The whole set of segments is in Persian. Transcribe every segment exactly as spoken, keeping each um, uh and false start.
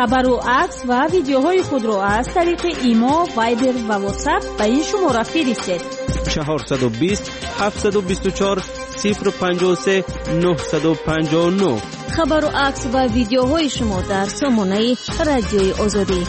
خبر و عکس و ویدیوهای خود را از طریق ایما، وایبر و واتساپ به این شماره فرستید. چهار یک صفر هفت دو چهار صفر پنج سه نه پنج نه. خبر و عکس و ویدیوهای شما در سامانه رادیوی آزادی.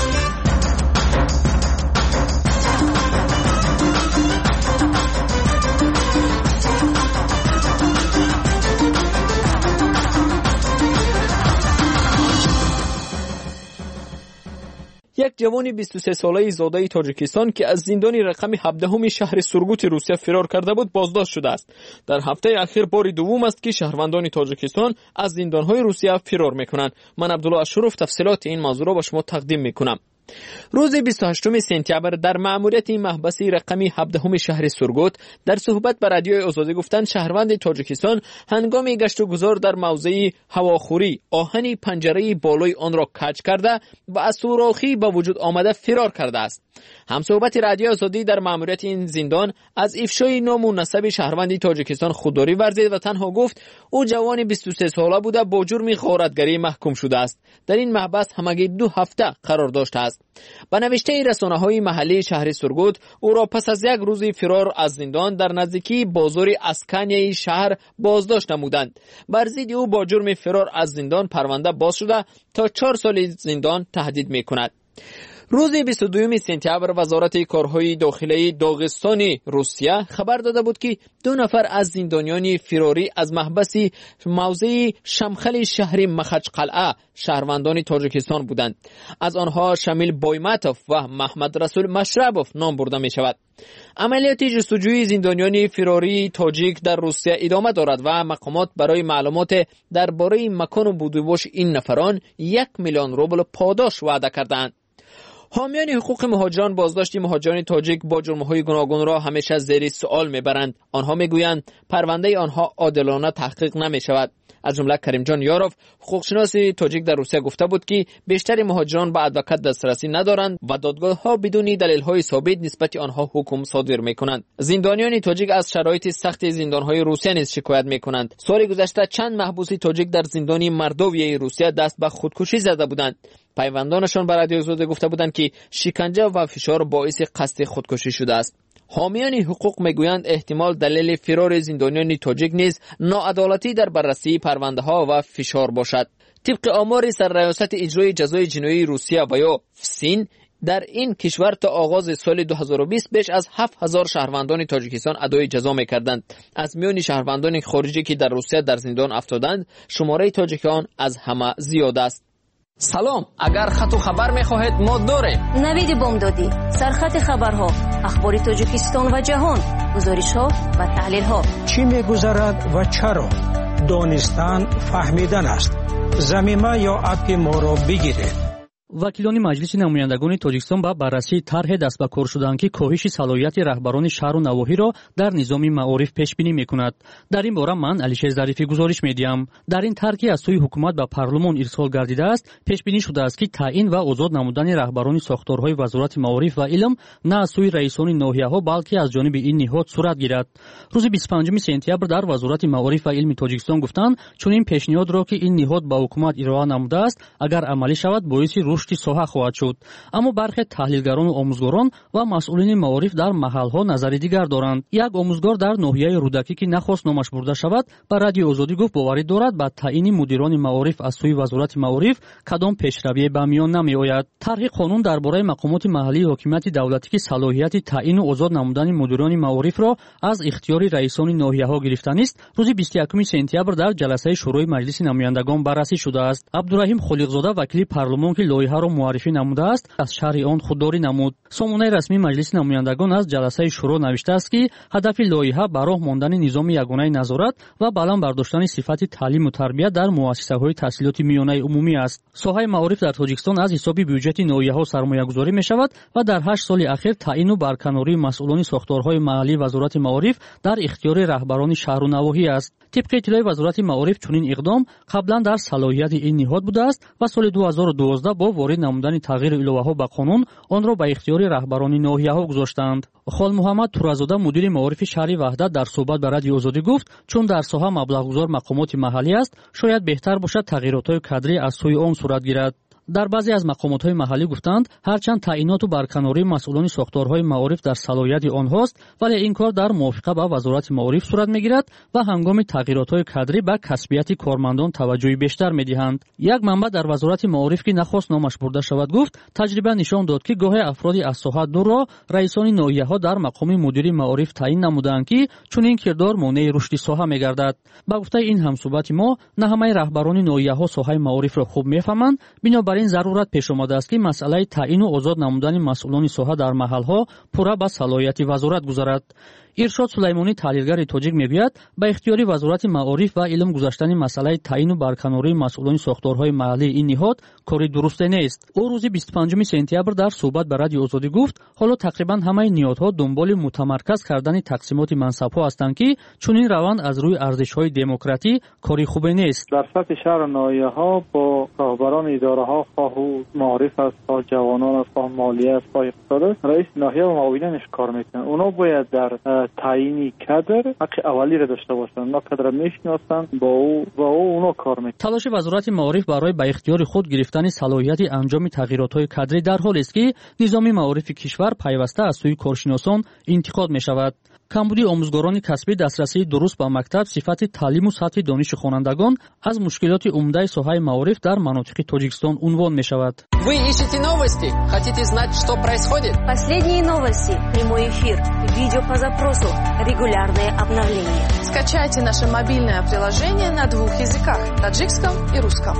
یک جوان بیست و سه ساله زاده تاجیکستان که از زندان رقم هفده شهر سورگوت روسیه فرار کرده بود بازداشت شده است. در هفته اخیر بار دوم است که شهروندان تاجیکستان از زندان‌های روسیه فرار می‌کنند. من عبدالله اشرف تفصیلات این موضوع را به شما تقدیم می‌کنم. روز بیست و هشتم سپتامبر در مأموریت محبس رقمی هفده شهر سورگوت در صحبت با رادیوی آزادی گفتند شهروند تاجیکستان هنگام گشت و گذار در موضع هواخوری آهن پنجره بالای آن را کج کرده و از سوراخی با وجود آمده فرار کرده است. همصحبت رادیوی آزادی در مأموریت این زندان از افشای نام و نسب شهروند تاجیکستان خودداری ورزید و تنها گفت او جوان بیست و سه ساله بوده با جرم غارتگری محکوم شده است. در این محبس همگی دو هفته قرار داشته است. با نوشته رسانه‌های محلی شهر سورگوت او را پس از یک روز فرار از زندان در نزدیکی بازار اسکانیای شهر بازداشت نمودند. بر ضد او با جرم فرار از زندان پرونده باز شده تا چهار سال زندان تهدید می‌کند. روز بیست و دوم سپتامبر وزارت کارهای داخلی داغستان روسیه خبر داده بود که دو نفر از زندانیان فراری از محبس موضع شمخل شهر مخچقلعه شهروندان تاجیکستان بودند. از آنها شامل بایماتوف و محمد رسول مشربوف نام برده می شود. عملیات جستجوی زندانیان فراری تاجیک در روسیه ادامه دارد و مقامات برای معلومات درباره مکان و بودجه این نفران یک میلیون روبل پاداش وعده کردند. حامیان حقوق مهاجران بازداشت مهاجران تاجیک با جرم‌های گوناگون را همیشه زیر سوال می‌برند. آنها می‌گویند پرونده آنها عادلانه تحقیق نمی‌شود. از جمله کریمجان یاروف حقوقشناس تاجیک در روسیه گفته بود که بیشتر مهاجران به ادوکات دسترسی ندارند و دادگاه‌ها بدون دلیل‌های ثابت نسبت آنها حکم صادر می‌کنند. زندانیان تاجیک از شرایط سخت زندان‌های روسیه نیز شکایت می‌کنند. سال گذشته چند محبوس تاجیک در زندان مردویه روسیه دست به خودکشی زده بودند. پیوندانشان به رادیو آزادی گفته بودند که شکنجه و فشار باعث قصد خودکشی شده است. حامیان حقوق میگویند احتمال دلیل فرار زندانیان تاجیک نیز ناعدالتی در بررسی پرونده ها و فشار باشد. طبق آمار سرریاست اجرای جزای جنایی روسیه و یا فسین در این کشور تا آغاز سال دو هزار و بیست بیش از هفت هزار شهروندان تاجیکستان ادای جزا می‌کردند. از میان شهروندان خارجی که در روسیه در زندان افتادند شماره تاجیکان از همه زیاد است. سلام، اگر خط و خبر می‌خواهید ما داریم. نوید بامدادی، سرخط خبرها، اخبار تاجیکستان و جهان، گزارش‌ها و تحلیل‌ها. چی می‌گذرد و چرا؟ دانستن فهمیدن است. زمینه یا اپ ما را بگیرید. وکیلان مجلس نمایندگان تاجیکستان با بررسی طرح دست به کار شدند که کاهش صلاحیت رهبران شهر و نواحی را در نظام معارف پیش بینی می‌کند. در این باره من علیشیر ظریفی گزارش می‌دهم. در این طرح که از سوی حکومت به پارلمان ارسال گردیده است، پیش بینی شده است که تعیین و آزاد نمودن رهبران ساختارهای وزارت معارف و علم نه از سوی رئیسان ناحیه‌ها بلکه از جانب این نهاد صورت گیرد. روز بیست و پنجم سپتامبر در وزارت معارف و علم تاجیکستان گفتند چون این پیشنهاد را که این نهاد به حکومت ارائه نموده است اگر عملی شود باعث رشد ساحه خواهد شد. اما برخی تحلیلگران و آموزگاران و مسئولین معارف در محل‌ها نظری دیگر دارند. یک آموزگار در ناحیه رودکی که نخواست نامش برده شود به رادیو آزادی گفت باوری دارد با تعیین مدیران معارف از سوی وزارت معارف کدام پیشروی به میان نمی‌آید. طرح قانون درباره مقامات محلی حکومت دولتی که صلاحیت تعیین و آزاد نمودن مدیران معارف را از اختیار رئیسان ناحیه‌ها گرفته است روز بیست و یکم سپتامبر در جلسه شورای مجلس نمایندگان بررسی شده است. عبدالرحیم خلیقزاده وکیل پارلمان که لایحه را معرفی نموده است از شهر آن خودداری نمود. سامانه رسمی مجلس نمایندگان از جلسه شورا نوشته است که هدف لایحه برای ماندن نظام یگانه نظارت و بالا برداشتن صفت تعلیم و تربیت در مؤسسه‌های تحصیلات میانه عمومی است. ساحه معارف در تاجیکستان از حساب بودجه ناحیه‌ها سرمایه‌گذاری می‌شود و در هشت سال اخیر تعیین و برکناری مسئولان ساختارهای محلی وزارت معارف در اختیار رهبران شهر و نواحی است. طبق اطلاع وزارت معارف چنین اقدام قبلا در صلاحیت این نهاد بوده است و سال دو هزار و دوازده با وارد نمودن تغییر الوه‌ها به قانون آن را به اختیار رهبران ناحیه‌ها گذاشتند. خال محمد تورزاده مدیر معارف شهر وحدت در صحبت با رادیو آزادی گفت چون در ساحه مبلغ گذار مقامات محلی است شاید بهتر باشد تغییرات کادری از سوی آن صورت گیرد. дар баъзе аз мақомотҳои маҳаллӣ гуфтанд, ҳарчанд таъиноту барканории масъулони сохторҳои маориф дар салоҳияти онҳост, вале ин кор дар мувофиқа ба вазорати маориф сурат мегирад ва ҳангоми тағйиротҳои кадрӣ ба касбияти кормандон таваҷҷӯҳи бештар медиҳанд. Як манбаъ дар вазорати маориф ки нахост номаш бурда шавад гуфт, таҷриба нишон дод ки гоҳе афроди аз соҳа дурро раисони ноҳияҳо дар мақоми мудири маориф таъин намуданд ки чунин кирдор монеи рушди соҳа мегардад. ба гуфтаи ин ҳамсӯҳбати мо, на ҳамаи раҳбарони ноҳияҳо соҳаи маорифро хуб мефаҳманд, бинобар ин зарурат пеш омадааст ки масъалаи таъину озод намудани масъулони соҳа дар маҳалҳо пурра ба салоҳияти вазорат гузарад. иршод сулаймонӣ, таҳлилгари тоҷик, мегӯяд, ба ихтиёри вазорати маориф ва илм гузаштани масъалаи таъину барканории масъулони сохторҳои маҳаллии ин ниҳод кори дурусте нест. ӯ рӯзи бисту панҷуми сентябр дар суҳбат ба радиои Озодӣ гуфт, ҳоло тақрибан ҳамаи ниҳодҳо дунболи мутамарказ кардани тақсимоти мансабҳо ҳастанд ки чунин раванд аз рӯи арзишҳои демократӣ кори хубе нест. дар сатҳи шаҳру ноҳияҳо бо роҳбарони идораҳо, хоҳу маориф аст, хоҳ ҷавонон аст, хоҳ молия аст, хоҳ иқтисод аст, раис ноҳия ва муовинанаш кор мекунанд. اونا باید در تعیین کادر حق اولی را داشته باشند. اونا کادر میشناسند، با او با او اونا کار میکنند. تلاش وزارت معارف برای به اختیار خود گرفتن صلاحیت انجام تغییرات‌های کادری در حالی است که نظام معارف کشور پیوسته از سوی کارشناسان انتقاد می‌شود. کمبودی آموزگاران کسبی، دسترسی درست به مکتب، صفت تعلیم و سطح دانش خوانندگان از مشکلات عمده ساحه معارف در مناطق تاجیکستان عنوان می‌شود. Вы ищете новости? Хотите знать, что происходит? Последние новости, прямой эфир, видео по запросу, регулярные обновления. Скачайте наше мобильное приложение на двух языках – таджикском и русском.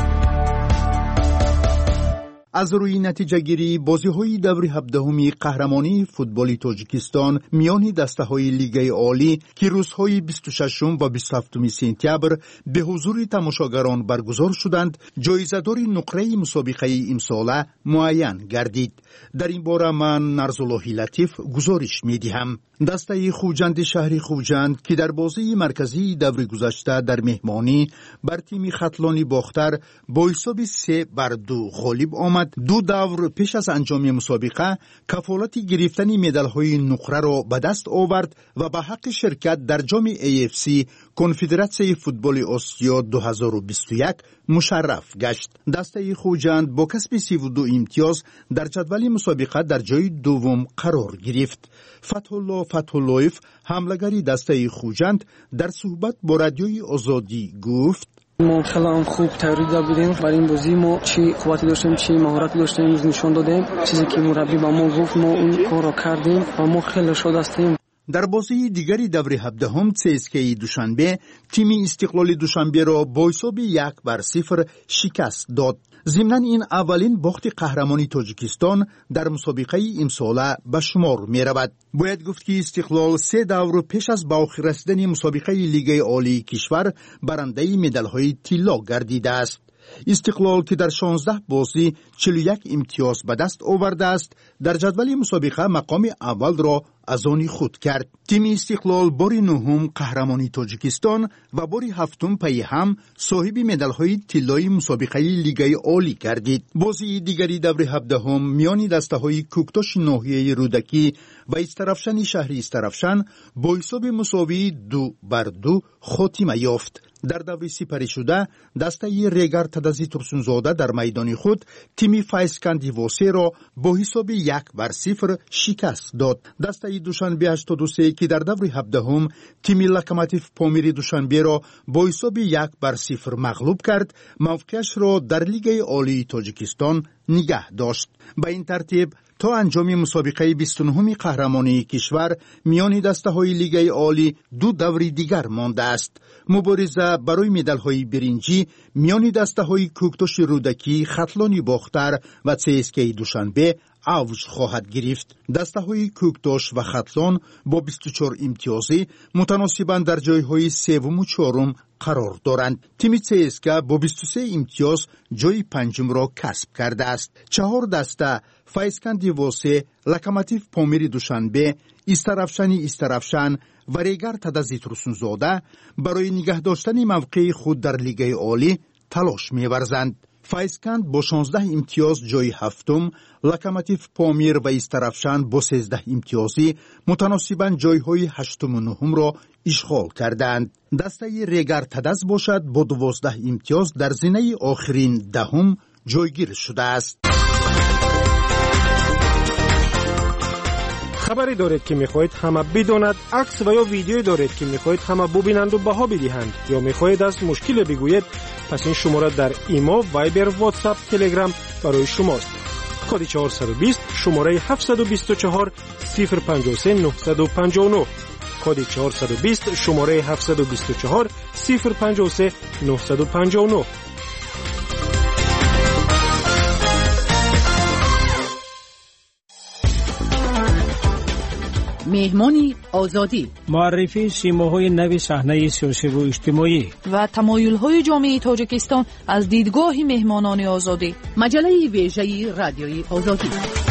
از روی نتیجه گیری بازی‌های دور هفدهمی قهرمانی فوتبال تاجیکستان میان دسته‌های لیگ عالی که روزهای بیست و ششم و بیست و هفتم سپتامبر به حضور تماشاگران برگزار شدند، جایزه‌دار نقره مسابقه امسال معین گردید. در این باره من نرزالله لطیف گزارش می‌دهم. دسته خوجند شهر خوجند که در بازی مرکزی دور گذشته در مهمانی بر تیم خطلانی باختر با حساب سه بر دو غالب آمد، دو دور پیش از انجام مسابقه کفالت گرفتن مدال‌های نقره را به دست آورد و به حق شرکت در جام ای اف سی کنفدراسیون فوتبال آسیا دو هزار و بیست و یک مشرف گشت. دسته خوجند با کسب سی و دو امتیاز در جدول مسابقه در جای دوم قرار گرفت. فتحالله فتحاللهیف، حملگری دسته خوجند، در صحبت با رادیوی آزادی گفت: ما خیلی خوب تیاری بودیم برای این بازی. ما چی قوتی داشتیم، چی مهارتی داشتیم، نشون دادیم. چیزی که مربی با ما گفت ما اون کار را کردیم و ما خیلی شاد هستیم. در بازی دیگری دور هفدهم سی اس کی دوشنبه تیم استقلال دوشنبه را با حساب یک بر صفر شکست داد. ضمناً این اولین باخت قهرمانی تاجیکستان در مسابقه امسال به شمار می رود. باید گفت که استقلال سه دور پیش از به آخر رسیدن مسابقه لیگ عالی کشور برنده مدال‌های طلا گردیده است. استقلال که در شانزده بازی چهل و یک امتیاز به دست آورده است، در جدول مسابقه مقام اول را از آن خود کرد. تیم استقلال بار نهم قهرمانی تاجیکستان و بار هفتم پی هم صاحب مدال‌های طلای مسابقه لیگ عالی گردید. بازی دیگری دور هفدهم میان دسته‌های کوکتاش ناحیه رودکی و استرافشان شهر استرافشان با حساب مساوی دو بر دو خاتمه یافت. در دور سپری شده دسته ریگر تدزی ترسونزاده در میدان خود تیم فایسکندی واسه را با حساب یک بر صفر شکست داد. دسته دوشنبه هشتاد و سه که در دور هفدهم تیم لکماتیف پامیر دوشنبه را با حساب یک بر صفر مغلوب کرد، موقعش را در لیگ عالی تاجیکستان نگه داشت. به این ترتیب تا انجام مسابقه بیست و نهم قهرمانی کشور میان دسته‌های لیگ عالی دو دور دیگر مانده است. مبارزه برای مدال‌های برنجی میان دسته‌های کوکتاش رودکی، خطلانی باختر و سی اس کی دوشنبه اوج خواهد گرفت. دسته‌های کوکتاش و خطلان با بیست و چهار امتیازی متناسباً در جایهای سوم و چهارم قرار دارند. تیم سی اس کی با بیست و سه امتیاز جای پنجم را کسب کرده است. چهار دسته فایسکندی واسه، لکماتیف پامیر دوشنبه، استرافشانی استرافشان و ریگر تدزی ترسونزاده برای نگه داشتن موقع خود در لیگ عالی تلاش می‌ورزند. فایسکند با شانزده امتیاز جای هفتم، لکماتیف پامیر و استرافشان با سیزده امتیازی متناسباً جایهای هشتم و نهم را اشغال کردند. دسته ریگر تدز باشد با دوازده امتیاز در زینه آخرین دهم جایگیر شده است. خبری دارید که میخواهید همه بداند، عکس و یا ویدیویی دارید که میخواهید همه ببینند و بها بدهند، یا میخواهید از مشکل بگویید، پس این شماره در ایمو، وایبر، واتساپ، تلگرام برای شماست. کد چهارصد و بیست شماره هفتصد و بیست و چهار صفر پنجاه و سه نهصد و پنجاه و نه. کد چهارصد و بیست شماره هفتصد و بیست و چهار صفر پنجاه و سه نهصد و پنجاه و نه. مهمانی آزادی، معرفی سیماهای نوی صحنه سیاسی و اجتماعی و تمایل‌های جامعه تاجیکستان از دیدگاه مهمانان آزادی. مجله ویژه رادیوی آزادی.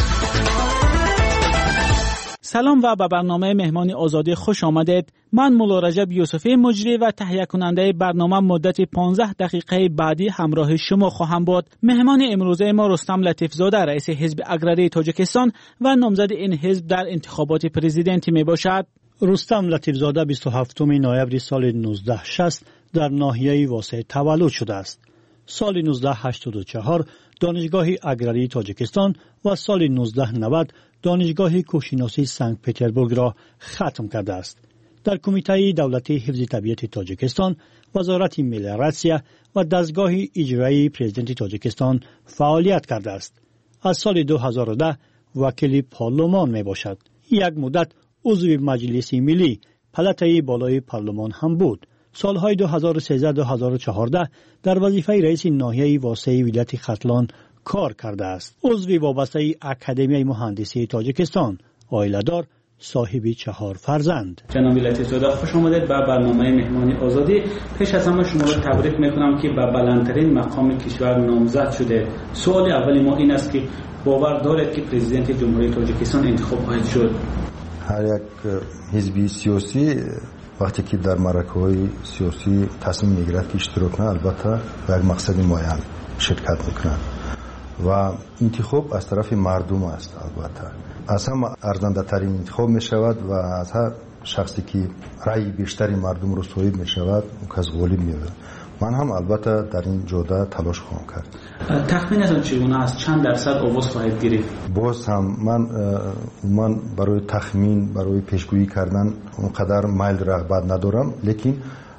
سلام و به برنامه مهمانی آزادی خوش آمدید. من مولا رجب یوسفی مجری و تهیه کننده برنامه مدت پانزده دقیقه بعدی همراه شما خواهم بود. مهمان امروزه ما رستم لطیفزاده، رئیس حزب اگراری تاجیکستان و نامزد این حزب در انتخابات پرزیدنتی می باشد. رستم لطیفزاده بیست و هفتم نوامبر سال نوزده شصت در ناحیه واسه تولد شده است. سال نوزده هشتاد و چهار دانشگاه اگراری تاجیکستان و سال نوزده نود دانشگاه کوهشناسی سنت پترزبورگ را ختم کرده است. در کمیته دولتی حفظ طبیعت تاجیکستان، وزارت ملیراسیا و دستگاه اجرایی پرزیدنت تاجیکستان فعالیت کرده است. از سال دو هزار و ده وکیل پارلمان می باشد. یک مدت عضو مجلس ملی پلاتای بالای پارلمان هم بود. سالهای دو هزار و سیزده تا دو هزار و چهارده در وظیفه رئیس ناحیه واسطه ولایت ختلان کار کرده است. عضو وابسته اکادمی مهندسی تاجیکستان، عائله‌دار، صاحب چهار فرزند. جناب لطیفزاده خوش آمدید به برنامه مهمانی آزادی. پیش از همه شما را تبریک میکنم که به بلندترین مقام کشور نامزد شده. سوال اولی ما این است که باور دارید که پرزیدنت جمهوری تاجیکستان انتخاب خواهد شد؟ هر یک حزبی سیاسی وقتی که در معرکه‌های سیاسی تصمیم میگیرد که اشتراک کنه، البته به یک مقصد معین شرکت میکنه و انتخاب از طرف مردم است. البته از هم ارزنده ترین انتخاب می شود و از هر شخصی که رأی بیشتری مردم رو صاحب می شود اون کس غالب می شود. من هم البته در این جوده تلاش خواهم کرد. تخمینتون چگونه است؟ چند درصد آواز خواهید گرفت؟ باز هم من من برای تخمین، برای پیشگویی کردن اونقدر میل رغبت ندارم، لیکن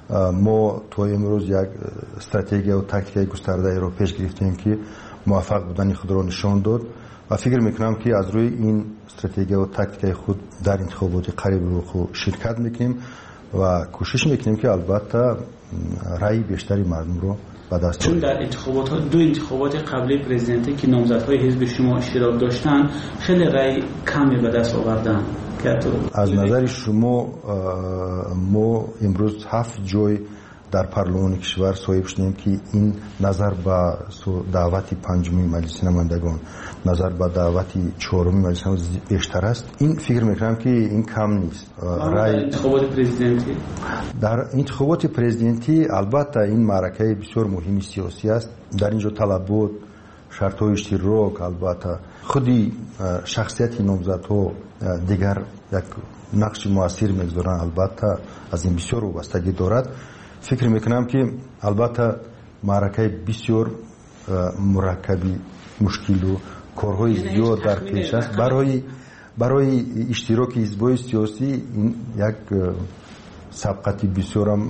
ما تو امروز یک استراتژی و تاکتیک گسترده رو پیش گرفتیم که موفق بودن خود را نشان داد و فکر میکنم که از روی این استراتژی و تاکتیک خود در انتخابات قریب رو خود شرکت میکنیم و کوشش میکنیم که البته رأی بیشتری مردم رو به دست چون در انتخابات دو انتخابات قبلی پرزیدنتی که نامزدهای حزب شما اشتراک داشتن خیلی رأی کمی به دست آوردن. از نظر شما ما امروز هفت جای در پارلمان کشور صاحب شدیم که این نظر به دعوت پنجمی مجلس نمایندگان، نظر به دعوت چهارمی مجلس نمایندگان بیشتر است. این فکر میکنم که این کم نیست. رای انتخابات پرزیدنتی در انتخابات پرزیدنتی البته این معرکه بسیار مهم سیاسی است. در اینجا طلبات، شرط‌های اشتراک، البته خودی شخصیت نامزدها دیگر یک نقش موثر میگذارند. البته از این بسیار وابستگی دارد. فکر میکنم که البته معرکه بسیار مرکبی، مشکل و کارهای زیاد در پیش است. برای برای اشتراک حزب‌های سیاسی این یک سبقت بسیار هم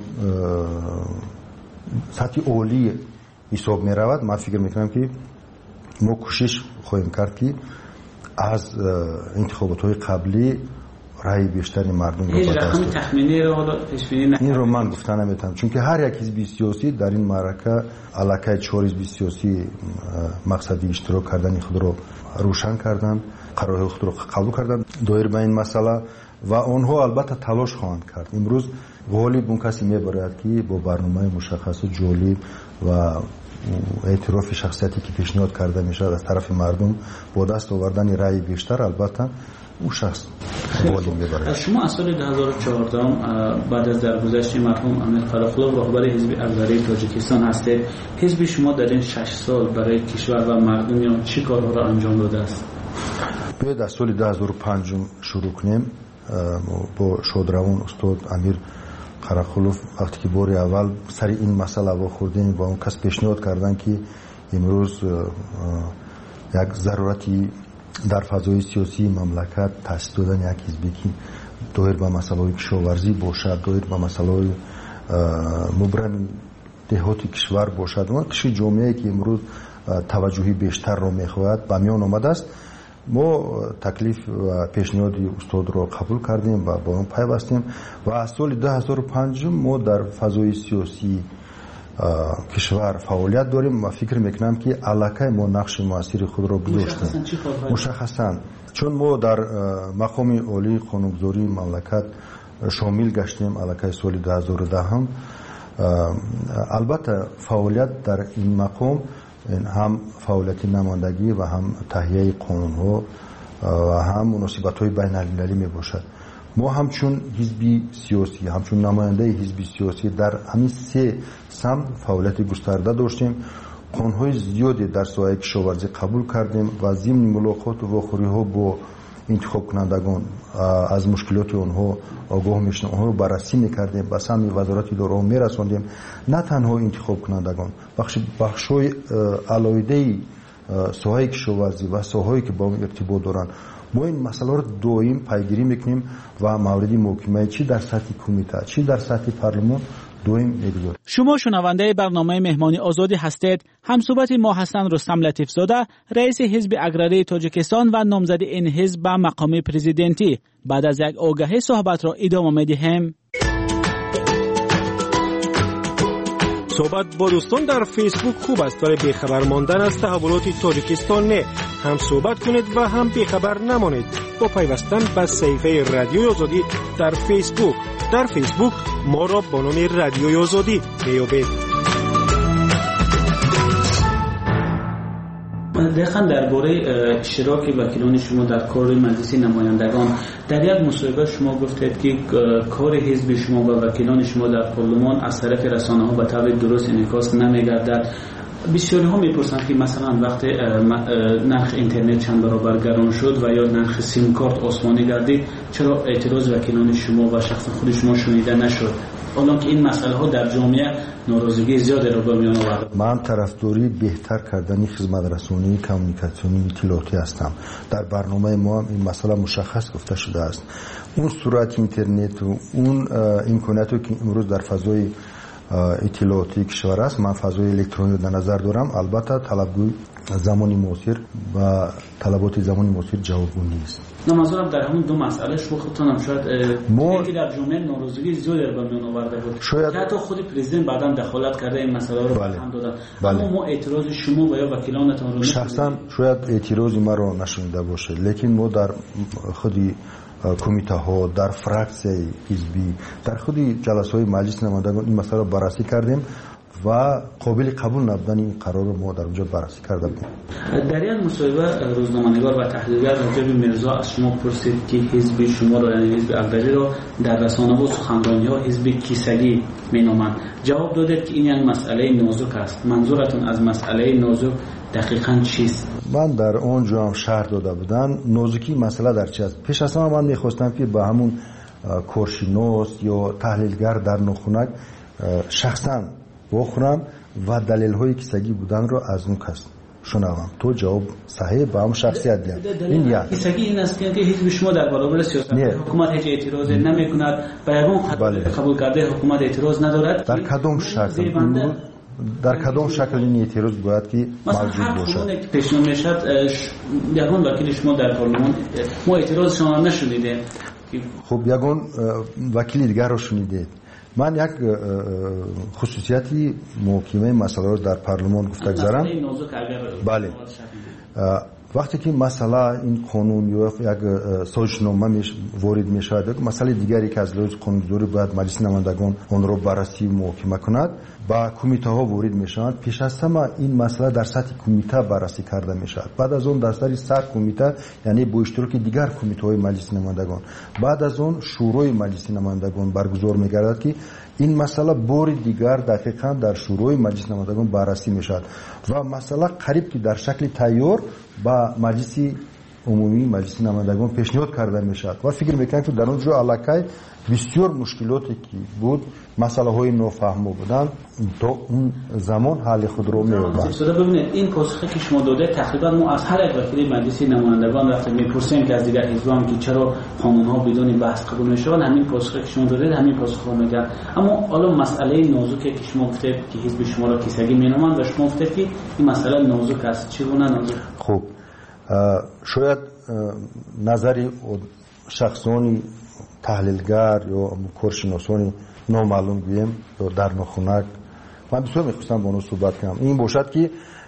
سطح عالی حساب می رود. من فکر میکنم که ما کوشش خواهیم کرد که از انتخابات های قبلی رای بیشتری مردم رو به دست بیاریم. این رو من گفتن نمیتونم، چون که هر یک حزب سیاسی در این معرکه علاقه چهار حزب سیاسی مقصدی اشتراک کردن خود رو روشن کردن، قرارهای خود رو قبول کردن دایر به این مسئله و آنها البته تلاش خواهند کرد. امروز غالب اون کسی میبرد که با برنامه مشخص جالب و اعتراف شخصیتی که پیشنهاد کرده میشه از طرف مردم با دست آوردن رای بیشتر، البته اون شخص باید میبرد. شما از سال دو هزار و چهارده بعد از درگذشت مرحوم امیر قراقلوف رهبر حزب اگراری تاجیکستان هستید. حزب شما در این شش سال برای کشور و مردم چه کارها را انجام داده است؟ باید از سال دو هزار و پنج شروع کنیم. با شادروان استاد امیر قراقلوف وقتی که بار اول سر این مسئله وا خوردیم و اون کس پیشنهاد کردن که امروز یک ضرورتی در فضای سیاسی مملکت تأسیس دادن یک حزبی که دایر به مسائل کشاورزی باشد، دایر به مسائل مبرم دهات کشور باشد و کشور جامعه که امروز توجهی بیشتر را میخواهد به میان آمده است. ما تکلیف و پیشنهاد استاد را قبول کردیم و با اون پیوستیم و از سال دو هزار و پنج ما در فضای سیاسی کشور فعالیت داریم و فکر میکنم که علاقه ما نقش موثر خود را گذاشتیم. مشخصا چون ما در مقام عالی قانونگذاری مملکت شامل گشتیم علاقه سال دو هزار و ده هم، البته فعالیت در این مقام هم فعالیت نمایندگی و هم تهیه قانون ها و هم مناسبت های بین المللی می باشد. ما همچون حزبی سیاسی، همچون نماینده حزبی سیاسی در همین سه سمت فعالیت گسترده داشتیم. قانون‌های زیادی در ساحه کشاورزی قبول کردیم و ضمن ملاقات و واخوری‌ها با انتخاب کنندگان از مشکلات آنها آگاه میشدیم، آنها رو بررسی میکردیم، به سمت وزارت اداره میرساندیم. نه تنها انتخاب کنندگان، بخش بخش‌های علایده ساحه کشاورزی و ساحه‌ای که با ارتباط دارند، ما این مسئله رو دائم پیگیری میکنیم و موردی محکمه چی در سطح کمیته چی در سطح پارلمان دائم میگذاریم. شما شنونده برنامه مهمانی آزادی هستید. همصحبت ما حسن رستم لطیف زاده، رئیس حزب اگراری تاجیکستان و نامزد این حزب به مقام پرزیدنتی. بعد از یک آگهی صحبت را ادامه میدیم. صحبت با دوستان در فیسبوک خوب است، ولی بیخبر ماندن از تحولات تاجیکستان نه. هم صحبت کنید و هم بیخبر نمانید با پیوستن به صفحه رادیوی آزادی در فیسبوک. در فیسبوک ما را با نام رادیوی آزادی میابید. دقیقاً درباره اشتراک وکیلان شما در کار مجلس نمایندگان، در یک مصاحبه شما گفتید که کار حزب شما و وکیلان شما در پارلمان از طرف رسانه‌ها به طور درست انعکاس نمی‌گردد. بسیاری ها میپرسند که مثلا وقتی نرخ اینترنت چند برابر گران شد و یا نرخ سیم کارت آسمانی گردید، چرا اعتراض وکیلان شما و شخص خود شما شنیده نشد؟ حالا که این مسئله ها در جامعه ناراضگی زیادی را به میان آورده. من طرفداری بهتر کردن خدمت رسانی کمیونیکاسیونی اطلاعاتی هستم. در برنامه ما هم این مسئله مشخص گفته شده است. اون سرعت اینترنت و اون امکاناتی که امروز در فضای اطلاعاتی کشور است، من فضای الکترونیک در نظر دارم. البته طلبگوی زمانی موثر و طلبات زمانی موثر جوابگو نیست. نه، منظورم در همون دو مسئله شما خودتون هم شاید ما... که در جامعه ناراضگی زیادی رو به میان آورده بود. شاید حتی خود پرزیدنت بعداً دخالت کرده این مسئله رو بله. هم دادن. بله. اما ما اعتراض شما و یا وکیلانتون رو شخصا شاید اعتراضی ما رو نشنیده باشه، لیکن ما در خودی کمیته ها، در فرکسیون حزبی، در خودی جلسه های مجلس نمایندگان این مسئله رو بررسی کردیم و قابل قبول نبودن این قرار رو ما در اونجا بررسی کرده بودیم. در این مصاحبه روزنامه‌نگار و تحلیلگر راجع به میرزا از شما پرسید که حزب شما را، یعنی حزب اگراری را در رسانه‌ها و سخنرانی‌ها حزب کیسگی می‌نامند. جواب دادید که این یعنی مسئله نازک است. منظورتون از مسئله نازک دقیقاً چیست؟ من در اونجا هم شرح داده بودن نازکی مسئله در چی است. پیش از همه من می‌خواستم که با همون کارشناس یا تحلیلگر در نخونک شخصاً بخورم و دلیل های کیسگی بودن رو از اون کس شنوم. تو جواب صحیح با هم شخصیت دیم. این یعنی کیسگی این است که حزب شما در برابر سیاست حکومت هیچ اعتراض نمی کند و یگان بله. قبول کرده حکومت اعتراض ندارد. در کدام شکل در کدام شکل این اعتراض باید که موجود باشد؟ مثلا که پیشنهاد میشد یگان وکیل شما در پارلمان ما اعتراض شما نشنیده. خب یگان وکیل دیگر رو شنیده. من یک خصوصیتی محکمه مسئله رو در پارلمان گفته گذارم. بله. وقتی که مسئله این قانون یا یک سازشنامه وارد می شود، مسئله دیگری که از لحاظ قانونگذاری باید مجلس نمایندگان آن را بررسی محکمه کند، با کمیته ها وارد می شوند. پیش از همه این مسئله در سطح کمیته بررسی کرده می شود. بعد از اون در سطح سر کمیته، یعنی با اشتراک دیگر کمیته های مجلس نمایندگان، بعد از اون شورای مجلس نمایندگان برگزار می گردد که این مسئله بار دیگر دقیقاً در شورای مجلس نمایندگان بررسی می شود و مسئله قریب که در شکل تیار با مجلس عمومی مجلس نمایندگان پیشنهاد کرده میشد و فکر میکنم که در اونجا علاقه بسیار مشکلاتی که بود مسئله های نافهمو بودن تا اون زمان حل خود رو می‌یافت. استاد ببینید این پاسخی که شما داده تقریبا ما از هر یک وکیل مجلس نمایندگان رفتیم میپرسیم که از دیگر حزبان که چرا قانون‌ها بدون بحث قبول میشن، همین پاسخی که شما دادید همین پاسخ رو میگن. اما حالا مسئله نازکی که شما گفتید که حزب شما را کیسگی مینامند و شما گفتید که این مسئله نازک است، چگونه نازک؟ خب شاید نظری شخصانی تحلیلگر یا کارشناسانی نامعلوم گویم یا در نخونک من بسیار میخواستم با اونو صحبت کنم. این باشد که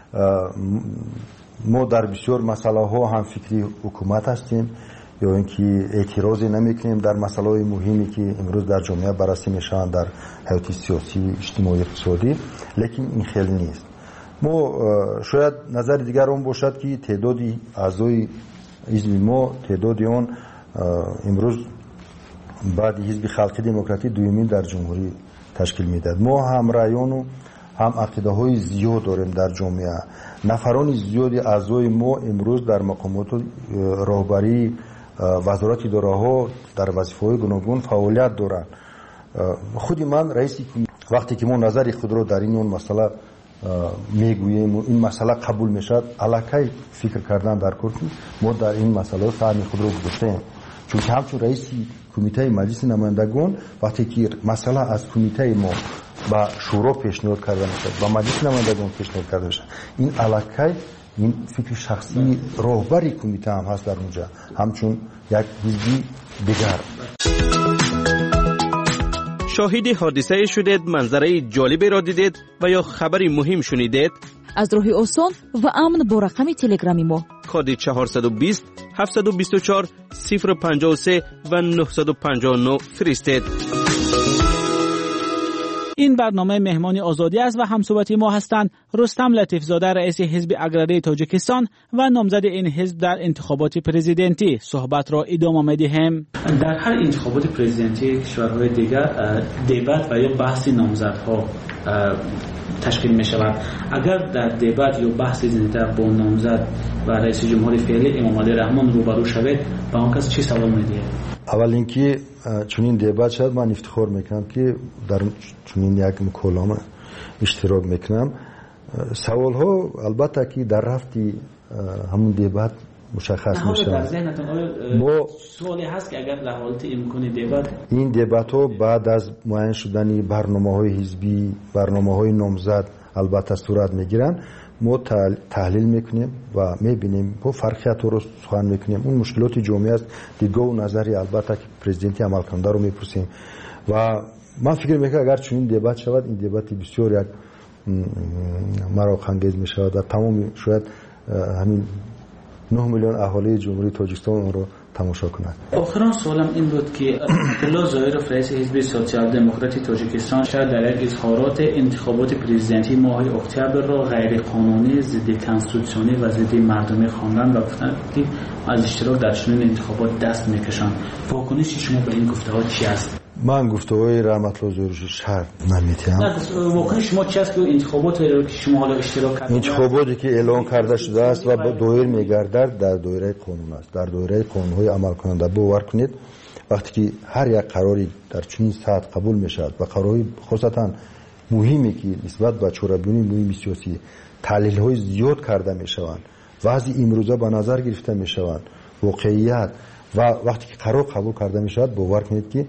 ما در بسیار مسئله ها هم فکری حکومت هستیم یا اینکه اعتراضی نمیکنیم در مسئله های مهمی که امروز در جامعه بررسی میشن در حیات سیاسی اجتماعی اقتصادی، لیکن این خیلی نیست. ما شاید نظر دیگر اون باشد که تعدادی اعضای حزب ما تعدادی اون امروز بعد حزب خلقی دموکراتی دومین در جمهوری تشکیل میداد. ما هم رایان و هم عقیده های زیاد داریم در جامعه. نفران زیادی اعضای ما امروز در مقامات راهبری وزارت اداره ها در وظیفه های گوناگون فعالیت دارند. خودی من رئیسی وقتی که ما نظر خود رو در این مسئله میگوییم و این مسئله قبول میشد علاقه فکر کردن در کردیم ما در این مسئله فهم خود رو گذاشتیم، چون که همچون رئیس کمیته مجلس نمایندگان وقتی که مسئله از کمیته ما با شورا پیشنهاد کرده میشد و مجلس نمایندگان پیشنهاد کرده میشد، این علاقه این فکر شخصی راهبری کمیته هم هست در اونجا همچون یک حزبی دیگر. شاهد حادثه شدید، منظره جالبی را دیدید و یا خبری مهم شنیدید؟ از راه آسان و امن با رقم تلگرامی ما کد چهارصد و بیست هفتصد و بیست و چهار صفر پنجاه و سه و نهصد و پنجاه و نه فرستید. این برنامه مهمان آزادی است و همصحبتی ما هستند رستم لطیفزاده رئیس حزب اگراری تاجیکستان و نامزد این حزب در انتخابات پرزیدنتی. صحبت را ادامه می‌دهیم. در هر انتخابات پرزیدنتی کشورهای دیگر دیبات و یا بحث نامزدها تشکیل می شود. اگر در دیبات یا بحث زنده با نامزد و رئیس جمهور فعلی امام علی رحمان روبرو شوید با اون کس چی سوال می‌دهید؟ اول اینکه چنین دیبات شد من افتخار میکنم که در چنین یک مکالمه اشتراک میکنم. سوال ها البته که در رفتی همون دیبات مشخص میشه. ما سوالی هست که اگر در حالت امکان دیبات این دیبات ها بعد از معین شدن برنامه های حزبی برنامه های نامزد البته صورت میگیرن، ما تحلیل میکنیم و میبینیم با فرقیت رو سخن میکنیم. اون مشکلات جامعه است، دیدگاه و نظری البته که پرزیدنتی عمل کننده رو میپرسیم و من فکر میکنم اگر چنین دیبات شود این دیبات بسیار یک مراق انگیز میشود و تمام شاید همین نه میلیون اهالی جمهوری تاجیکستان اون رو تماشا کنند. آخران سوالم این بود که عبدالله ظاهرов رئیس حزب سوسیال دموکراتی تاجیکستان شاید در یک اظهارات انتخابات پرزیدنتی ماه اکتبر را غیر قانونی، ضد کنستیتوسیونی و ضد مردمی خواندند و گفتند که از اشتراک در چنین انتخابات دست میکشند. واکنش شما به این گفته‌ها چی است؟ من گفته‌های رحمت الله ظاهری شرط نمی‌تونم. واکنش شما چی است که انتخابات که شما حالا اشتراک کردید؟ انتخاباتی که اعلان کرده شده است و با دایر می‌گردد در دایره قانون است، در دایره قانون‌های عمل کننده. باور کنید وقتی که هر یک قراری در چنین سطح قبول می‌شود و قراری خاصتاً مهمی که نسبت به چورابیونی مهم سیاسی تحلیل‌های زیاد کرده می‌شوند، وضع امروزه به نظر گرفته می‌شوند، واقعیت و وقتی که قرار قبول کرده می‌شود باور کنید که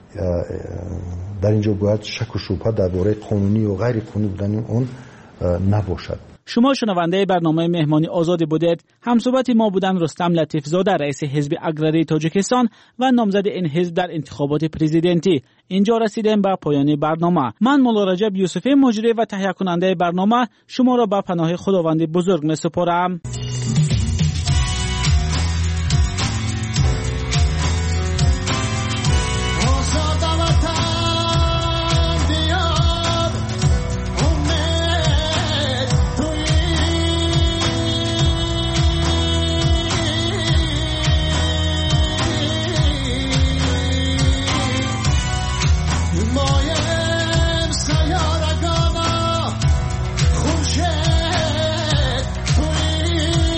در اینجا باید شک و شبهه درباره قانونی و غیر قانونی بودن اون نباشد. شما شنونده برنامه مهمانی آزادی بودید. همصحبت ما بودن رستم لطیفزاده رئیس حزب اگراری تاجیکستان و نامزد این حزب در انتخابات پرزیدنتی. اینجا رسیدیم به پایان برنامه. من مولا رجب یوسفی مجری و تهیه کننده برنامه شما را به پناه خداوند بزرگ می‌سپارم. سیارگانا خوشت توی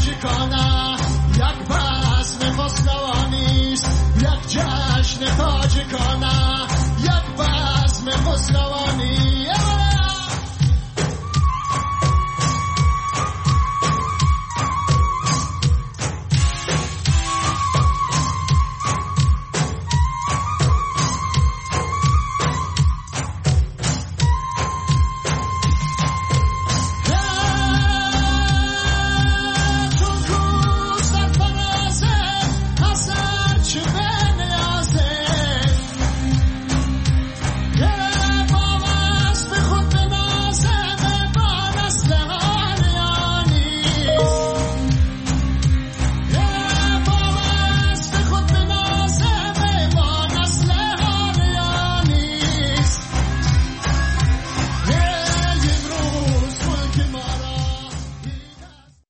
چیکانه یک